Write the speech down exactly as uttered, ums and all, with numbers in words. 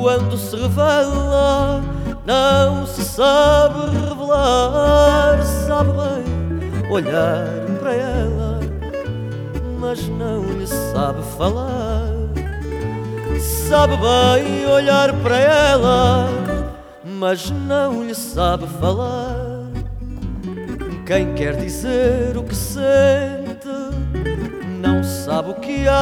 quando se revela, não se sabe revelar. Sabe bem olhar para ela, mas não lhe sabe falar. Sabe bem olhar para ela, mas não lhe sabe falar. Quem quer dizer o que sente, não sabe o que há